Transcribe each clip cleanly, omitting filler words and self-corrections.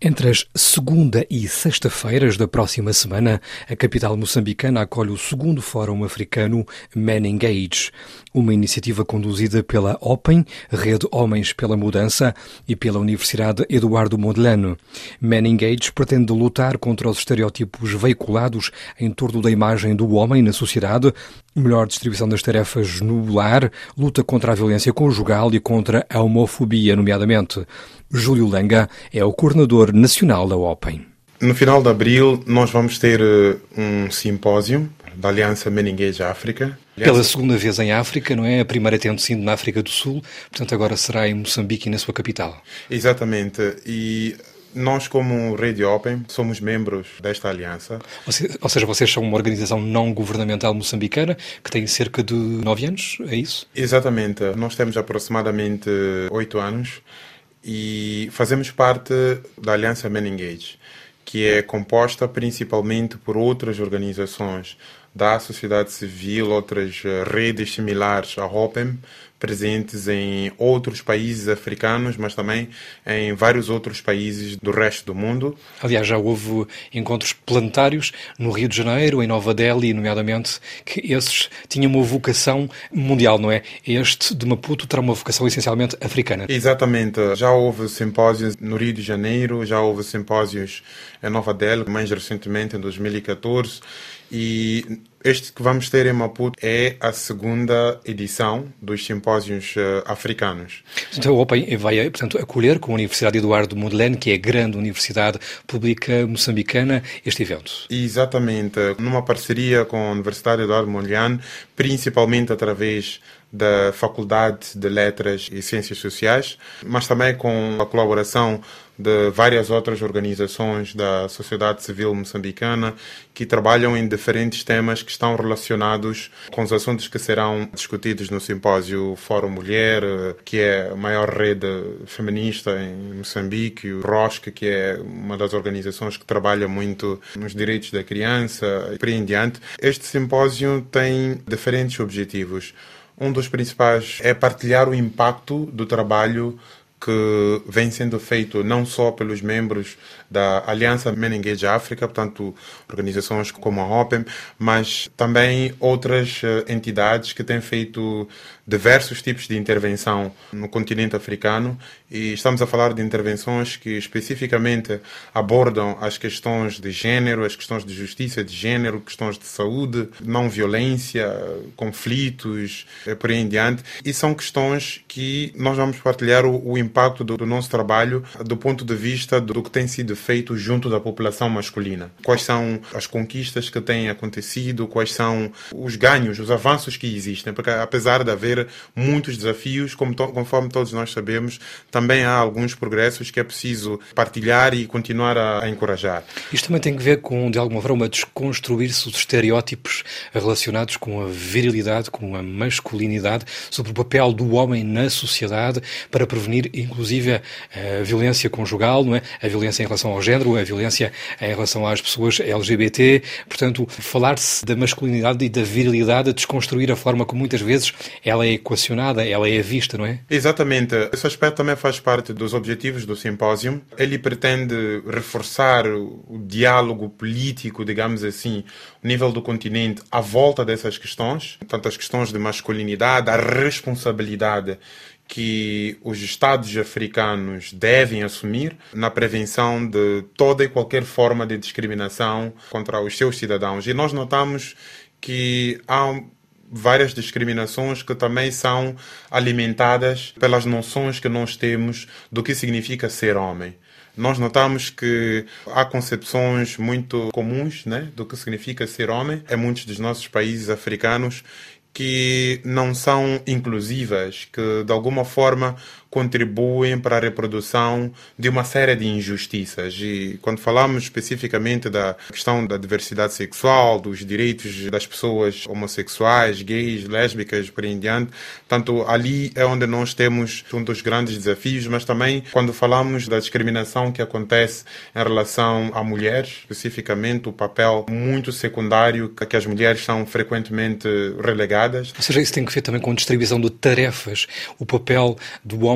Entre as segunda e sexta-feiras da próxima semana, a capital moçambicana acolhe o segundo Fórum Africano Men Engage, uma iniciativa conduzida pela OPEN, Rede Homens pela Mudança, e pela Universidade Eduardo Mondlane. Men Engage pretende lutar contra os estereótipos veiculados em torno da imagem do homem na sociedade, melhor distribuição das tarefas no lar, luta contra a violência conjugal e contra a homofobia, nomeadamente. Júlio Langa é o coordenador nacional da OPEN. No final de abril, nós vamos ter um simpósio da Aliança Men Engage África. Pela segunda vez em África, não é? A primeira tendo sido na África do Sul, portanto agora será em Moçambique e na sua capital. Exatamente. E nós, como Rede Open, somos membros desta aliança. Ou seja, vocês são uma organização não governamental moçambicana que tem cerca de 9 anos, é isso? Exatamente. Nós temos aproximadamente 8 anos e fazemos parte da Aliança Men Engage, que é composta principalmente por outras organizações da sociedade civil, outras redes similares à OPEN, presentes em outros países africanos, mas também em vários outros países do resto do mundo. Aliás, já houve encontros planetários no Rio de Janeiro, em Nova Delhi, nomeadamente, que esses tinham uma vocação mundial, não é? Este de Maputo terá uma vocação essencialmente africana. Exatamente. Já houve simpósios no Rio de Janeiro, já houve simpósios em Nova Delhi, mais recentemente, em 2014, e este que vamos ter em Maputo é a segunda edição dos simpósios africanos. Então a OPEN vai, portanto, acolher com a Universidade Eduardo Mondlane, que é a grande universidade pública moçambicana, este evento. Exatamente, numa parceria com a Universidade Eduardo Mondlane, principalmente através da Faculdade de Letras e Ciências Sociais, mas também com a colaboração de várias outras organizações da sociedade civil moçambicana que trabalham em diferentes temas que estão relacionados com os assuntos que serão discutidos no simpósio Fórum Mulher, que é a maior rede feminista em Moçambique, o ROSC, que é uma das organizações que trabalha muito nos direitos da criança, e por aí em diante. Este simpósio tem diferentes objetivos. Um dos principais é partilhar o impacto do trabalho que vem sendo feito não só pelos membros da Aliança Men Engage África, portanto, organizações como a OPEN, mas também outras entidades que têm feito diversos tipos de intervenção no continente africano, e estamos a falar de intervenções que especificamente abordam as questões de género, as questões de justiça de género, questões de saúde, não violência, conflitos, por aí em diante, e são questões que nós vamos partilhar o impacto do nosso trabalho do ponto de vista do que tem sido feito junto da população masculina. Quais são as conquistas que têm acontecido, quais são os ganhos, os avanços que existem, porque apesar de haver muitos desafios, conforme todos nós sabemos, também há alguns progressos que é preciso partilhar e continuar a encorajar. Isto também tem que ver com, de alguma forma, desconstruir-se os estereótipos relacionados com a virilidade, com a masculinidade, sobre o papel do homem na sociedade para prevenir, inclusive, a violência conjugal, não é? A violência em relação ao género, a violência em relação às pessoas LGBT. Portanto, falar-se da masculinidade e da virilidade, desconstruir a forma como muitas vezes ela é equacionada, ela é vista, não é? Exatamente. Esse aspecto também faz parte dos objetivos do simpósio. Ele pretende reforçar o diálogo político, digamos assim, o nível do continente à volta dessas questões, tanto as questões de masculinidade, a responsabilidade que os Estados africanos devem assumir na prevenção de toda e qualquer forma de discriminação contra os seus cidadãos. E nós notamos que há várias discriminações que também são alimentadas pelas noções que nós temos do que significa ser homem. Nós notamos que há concepções muito comuns, né, do que significa ser homem em muitos dos nossos países africanos que não são inclusivas, que de alguma forma contribuem para a reprodução de uma série de injustiças. E quando falamos especificamente da questão da diversidade sexual, dos direitos das pessoas homossexuais, gays, lésbicas, por aí em diante, tanto ali é onde nós temos um dos grandes desafios, mas também quando falamos da discriminação que acontece em relação a mulheres, especificamente o papel muito secundário que as mulheres são frequentemente relegadas. Ou seja, isso tem que ver também com a distribuição de tarefas, o papel do homem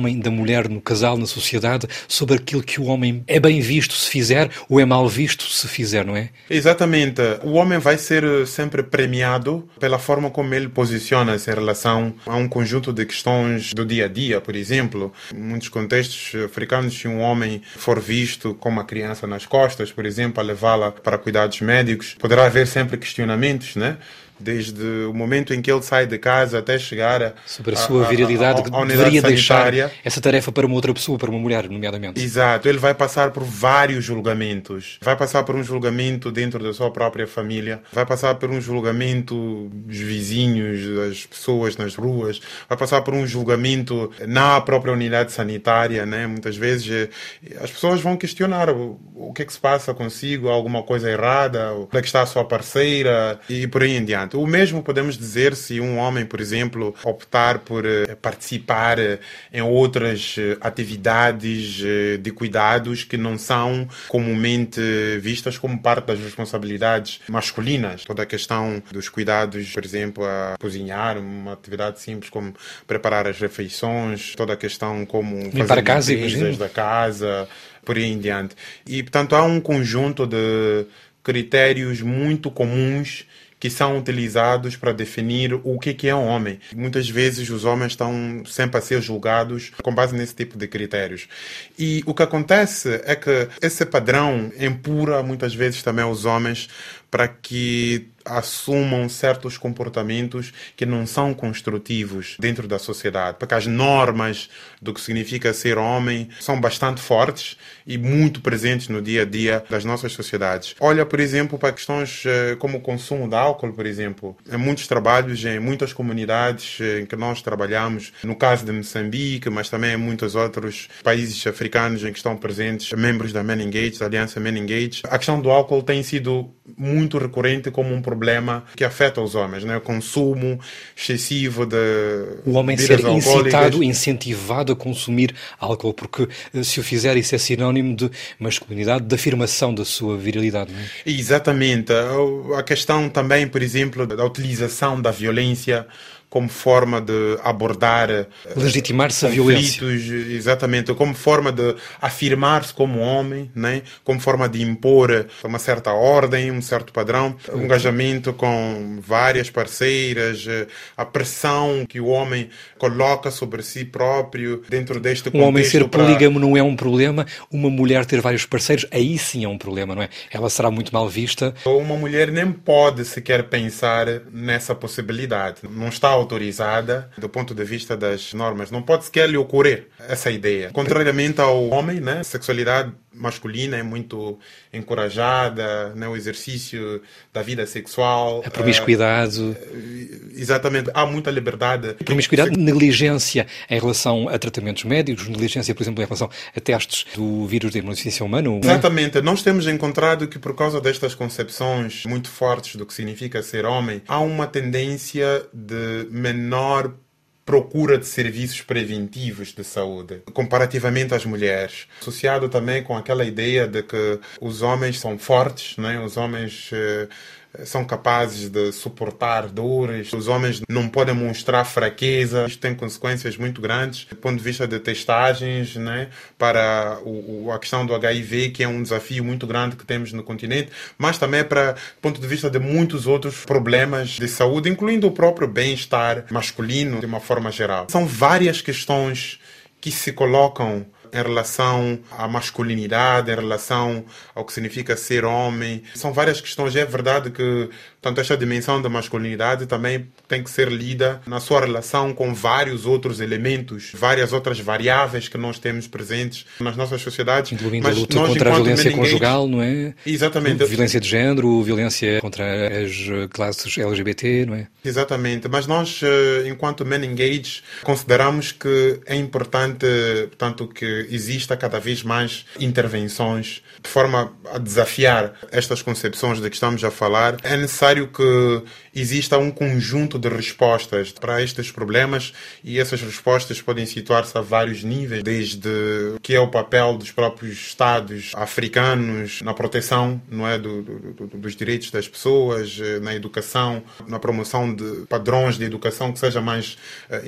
homem, da mulher no casal, na sociedade, sobre aquilo que o homem é bem visto se fizer ou é mal visto se fizer, não é? Exatamente. O homem vai ser sempre premiado pela forma como ele posiciona-se em relação a um conjunto de questões do dia a dia, por exemplo. Em muitos contextos africanos, se um homem for visto com uma criança nas costas, por exemplo, a levá-la para cuidados médicos, poderá haver sempre questionamentos, né? Desde o momento em que ele sai de casa até chegar sobre a sua virilidade, que deveria deixar essa tarefa para uma outra pessoa, para uma mulher, nomeadamente. Exato, ele vai passar por vários julgamentos. Vai passar por um julgamento dentro da sua própria família, vai passar por um julgamento dos vizinhos, das pessoas nas ruas, vai passar por um julgamento na própria unidade sanitária, né? Muitas vezes as pessoas vão questionar o que é que se passa consigo, alguma coisa errada, onde é que está a sua parceira e por aí em diante. O mesmo podemos dizer se um homem, por exemplo, optar por participar em outras atividades de cuidados que não são comumente vistas como parte das responsabilidades masculinas. Toda a questão dos cuidados, por exemplo, a cozinhar, uma atividade simples como preparar as refeições, toda a questão como limpar fazer limpezas da casa, por aí em diante. E, portanto, há um conjunto de critérios muito comuns que são utilizados para definir o que é um homem. Muitas vezes os homens estão sempre a ser julgados com base nesse tipo de critérios. E o que acontece é que esse padrão empurra muitas vezes também os homens para que assumam certos comportamentos que não são construtivos dentro da sociedade, porque as normas do que significa ser homem são bastante fortes e muito presentes no dia a dia das nossas sociedades. Olha, por exemplo, para questões como o consumo de álcool, por exemplo. Em muitos trabalhos, em muitas comunidades em que nós trabalhamos, no caso de Moçambique, mas também em muitos outros países africanos em que estão presentes membros da Men Engage, da Aliança Men Engage, a questão do álcool tem sido muito recorrente como um problema que afeta os homens, né? O consumo excessivo de o homem ser incitado, incentivado a consumir álcool, porque se o fizer isso é sinónimo de masculinidade, de afirmação da sua virilidade, não é? Exatamente. A questão também, por exemplo, da utilização da violência como forma de abordar legitimar-se a violência. Exatamente, como forma de afirmar-se como homem, né? Como forma de impor uma certa ordem, um certo padrão, um engajamento com várias parceiras, a pressão que o homem coloca sobre si próprio dentro deste contexto. Um homem ser polígamo não é um problema, uma mulher ter vários parceiros, aí sim é um problema, não é? Ela será muito mal vista. Uma mulher nem pode sequer pensar nessa possibilidade. Não está autorizada do ponto de vista das normas. Não pode sequer lhe ocorrer essa ideia. Contrariamente ao homem, né? A sexualidade masculina é muito encorajada, né? O exercício da vida sexual. A promiscuidade. Exatamente. Há muita liberdade. Promiscuidade, negligência em relação a tratamentos médicos, negligência, por exemplo, em relação a testes do vírus da imunodeficiência humana. Exatamente. Nós temos encontrado que por causa destas concepções muito fortes do que significa ser homem, há uma tendência de menor procura de serviços preventivos de saúde, comparativamente às mulheres. Associado também com aquela ideia de que os homens são fortes, né? Os homens são capazes de suportar dores, os homens não podem mostrar fraqueza. Isto tem consequências muito grandes do ponto de vista de testagens, né, para a questão do HIV, que é um desafio muito grande que temos no continente, mas também para o ponto de vista de muitos outros problemas de saúde, incluindo o próprio bem-estar masculino de uma forma geral. São várias questões que se colocam em relação à masculinidade, em relação ao que significa ser homem. São várias questões. É verdade que, portanto, esta dimensão da masculinidade também tem que ser lida na sua relação com vários outros elementos, várias outras variáveis que nós temos presentes nas nossas sociedades. Incluindo a luta contra a violência conjugal, não é? Exatamente. Violência de género, violência contra as classes LGBT, não é? Exatamente. Mas nós, enquanto Men Engage, consideramos que é importante, portanto, que exista cada vez mais intervenções de forma a desafiar estas concepções de que estamos a falar. É necessário que exista um conjunto de respostas para estes problemas e essas respostas podem situar-se a vários níveis, desde o que é o papel dos próprios Estados africanos na proteção, não é, dos direitos das pessoas, na educação, na promoção de padrões de educação que sejam mais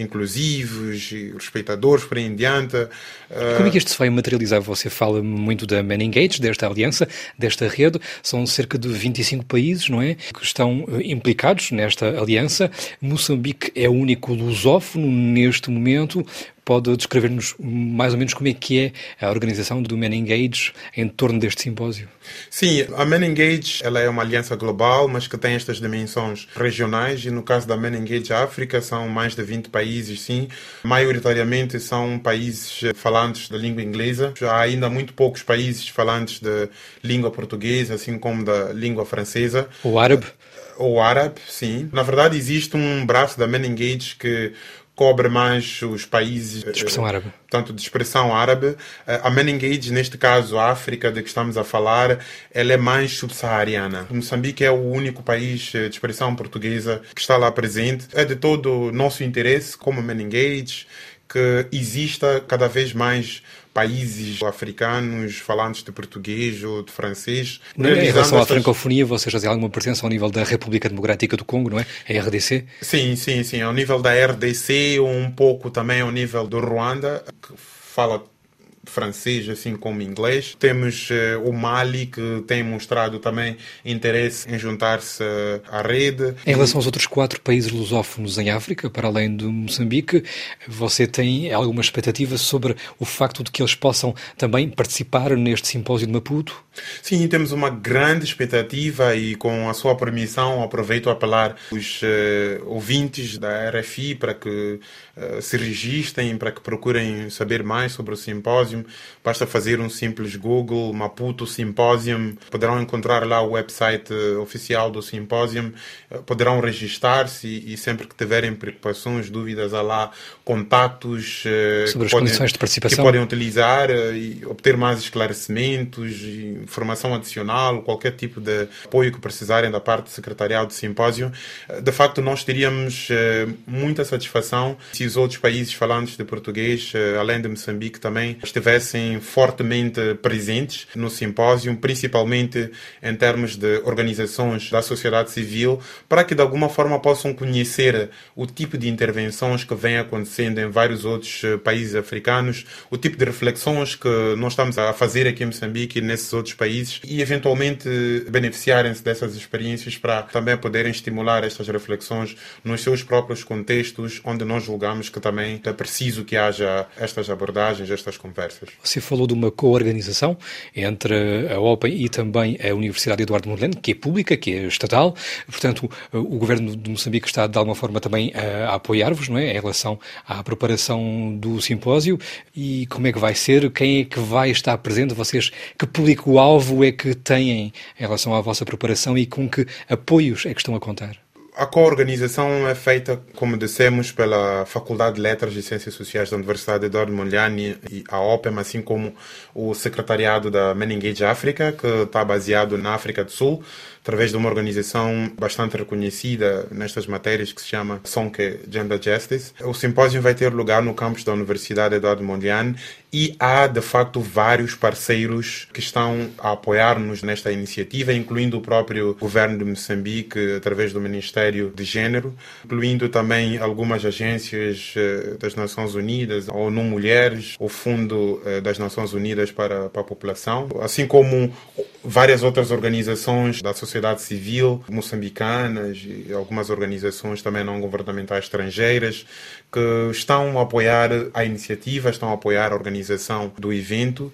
inclusivos e respeitadores por aí em diante. Como é que isto se vai materializar? Você fala muito da Man Engage, desta aliança, desta rede. São cerca de 25 países, não é, que estão implicados nesta aliança. Moçambique é o único lusófono neste momento. Pode descrever-nos mais ou menos como é que é a organização do Man Engage em torno deste simpósio? Sim, a Man Engage ela é uma aliança global, mas que tem estas dimensões regionais e no caso da Man Engage África são mais de 20 países, sim. Maioritariamente são países falantes da língua inglesa. Há ainda muito poucos países falantes de língua portuguesa, assim como da língua francesa. Ou árabe? Ou árabe, sim. Na verdade existe um braço da Man Engage que cobre mais os países de expressão árabe. Portanto, de expressão árabe. A Man Engage, neste caso, a África de que estamos a falar, ela é mais subsaariana. Moçambique é o único país de expressão portuguesa que está lá presente. É de todo o nosso interesse, como Man Engage, que exista cada vez mais países africanos falantes de português ou de francês. Em relação à francofonia, vocês fazem alguma presença ao nível da República Democrática do Congo, não é? A RDC? Sim. Ao nível da RDC, um pouco também ao nível do Ruanda, que fala francês, assim como inglês. Temos o Mali, que tem mostrado também interesse em juntar-se à rede. Em relação aos outros 4 países lusófonos em África, para além de Moçambique, você tem alguma expectativa sobre o facto de que eles possam também participar neste simpósio de Maputo? Sim, temos uma grande expectativa e com a sua permissão aproveito a apelar os ouvintes da RFI para que se registrem, para que procurem saber mais sobre o simpósio. Basta fazer um simples Google, Maputo Symposium, poderão encontrar lá o website oficial do simpósio, poderão registar-se e sempre que tiverem preocupações, dúvidas, há lá contactos sobre as condições de participação que podem utilizar e obter mais esclarecimentos, informação adicional, qualquer tipo de apoio que precisarem da parte do secretariado do simpósio. De facto, nós teríamos muita satisfação se os outros países falantes de português, além de Moçambique, também estivessem fortemente presentes no simpósio, principalmente em termos de organizações da sociedade civil, para que de alguma forma possam conhecer o tipo de intervenções que vem acontecendo em vários outros países africanos, o tipo de reflexões que nós estamos a fazer aqui em Moçambique e nesses outros países e eventualmente beneficiarem-se dessas experiências para também poderem estimular estas reflexões nos seus próprios contextos, onde nós julgamos que também é preciso que haja estas abordagens, estas conversas. Você falou de uma co-organização entre a OPEN e também a Universidade Eduardo Mondlane, que é pública, que é estatal. Portanto, o governo de Moçambique está de alguma forma também a apoiar-vos, não é? Em relação à preparação do simpósio. E como é que vai ser? Quem é que vai estar presente? Vocês, que público-alvo é que têm em relação à vossa preparação e com que apoios é que estão a contar? A co-organização é feita, como dissemos, pela Faculdade de Letras e Ciências Sociais da Universidade Eduardo Mondlane e a OPEM, assim como o secretariado da Man Engage África, que está baseado na África do Sul, através de uma organização bastante reconhecida nestas matérias que se chama Sonke Gender Justice. O simpósio vai ter lugar no campus da Universidade Eduardo Mondlane e há, de facto, vários parceiros que estão a apoiar-nos nesta iniciativa, incluindo o próprio governo de Moçambique, através do Ministério de Gênero, incluindo também algumas agências das Nações Unidas, a ONU Mulheres, o Fundo das Nações Unidas para a População, assim como várias outras organizações da sociedade civil moçambicanas e algumas organizações também não governamentais estrangeiras que estão a apoiar a iniciativa, estão a apoiar a organização do evento.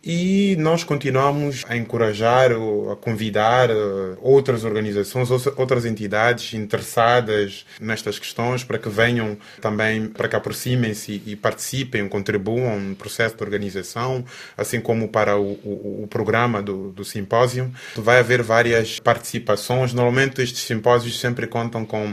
E nós continuamos a encorajar, a convidar outras organizações, outras entidades interessadas nestas questões para que venham também, para que aproximem-se e participem, contribuam no processo de organização, assim como para o programa do simpósio. Vai haver várias participações. Normalmente estes simpósios sempre contam com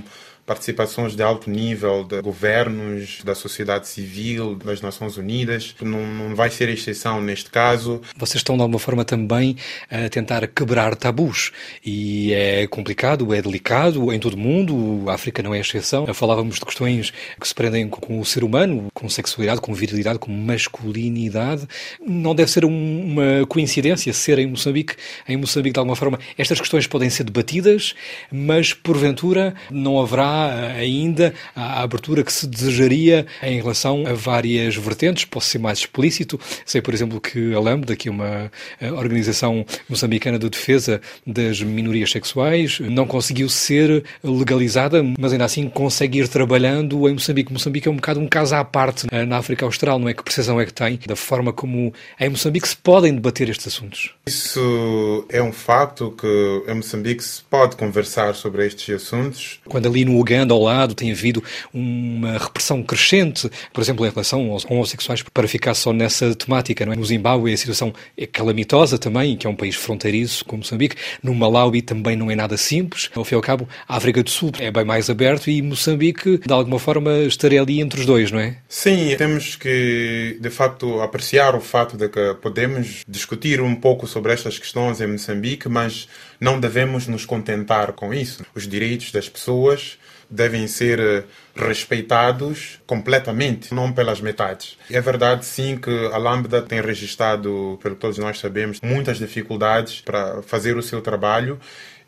participações de alto nível de governos, da sociedade civil, das Nações Unidas. Não vai ser exceção neste caso. Vocês estão, de alguma forma, também a tentar quebrar tabus. E é complicado, é delicado em todo o mundo. A África não é exceção. Falávamos de questões que se prendem com o ser humano, com sexualidade, com virilidade, com masculinidade. Não deve ser uma coincidência ser em Moçambique. Em Moçambique, de alguma forma, estas questões podem ser debatidas, mas, porventura, não haverá ainda a abertura que se desejaria em relação a várias vertentes. Posso ser mais explícito. Sei, por exemplo, que a LAMB, daqui uma organização moçambicana de defesa das minorias sexuais, não conseguiu ser legalizada, mas ainda assim consegue ir trabalhando em Moçambique. Moçambique é um bocado um caso à parte na África Austral, não é? Que percepção é que tem da forma como em Moçambique se podem debater estes assuntos? Isso é um facto que em Moçambique se pode conversar sobre estes assuntos. Quando ali no Uganda, ao lado, tem havido uma repressão crescente, por exemplo, em relação aos homossexuais, para ficar só nessa temática, não é? No Zimbábue a situação é calamitosa também, que é um país fronteiriço como Moçambique. No Malawi também não é nada simples. Ao fim e ao cabo, a África do Sul é bem mais aberto e Moçambique, de alguma forma, estaria ali entre os dois, não é? Sim, temos que, de facto, apreciar o fato de que podemos discutir um pouco sobre estas questões em Moçambique, mas não devemos nos contentar com isso. Os direitos das pessoas devem ser respeitados completamente, não pelas metades. É verdade, sim, que a Lambda tem registrado, pelo que todos nós sabemos, muitas dificuldades para fazer o seu trabalho.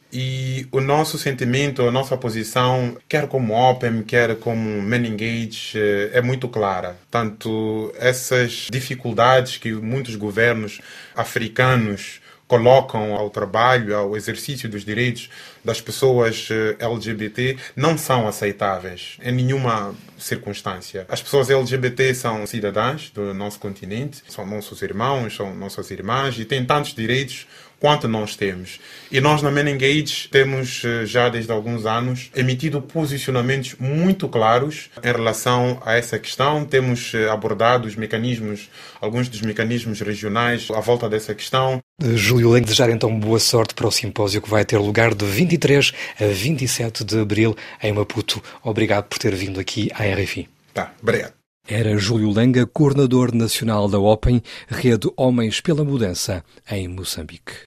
E o nosso sentimento, a nossa posição, quer como Open, quer como Men-Engage, é muito clara. Tanto essas dificuldades que muitos governos africanos colocam ao trabalho, ao exercício dos direitos das pessoas LGBT, não são aceitáveis em nenhuma circunstância. As pessoas LGBT são cidadãs do nosso continente, são nossos irmãos, são nossas irmãs e têm tantos direitos quanto nós temos. E nós na Men-Engage temos já desde alguns anos emitido posicionamentos muito claros em relação a essa questão. Temos abordado os mecanismos, alguns dos mecanismos regionais à volta dessa questão. Júlio Lengue, desejar então boa sorte para o simpósio que vai ter lugar de 23 a 27 de abril em Maputo. Obrigado por ter vindo aqui à RFI. Tá, obrigado. Era Júlio Lengue, coordenador nacional da Open, Rede Homens pela Mudança, em Moçambique.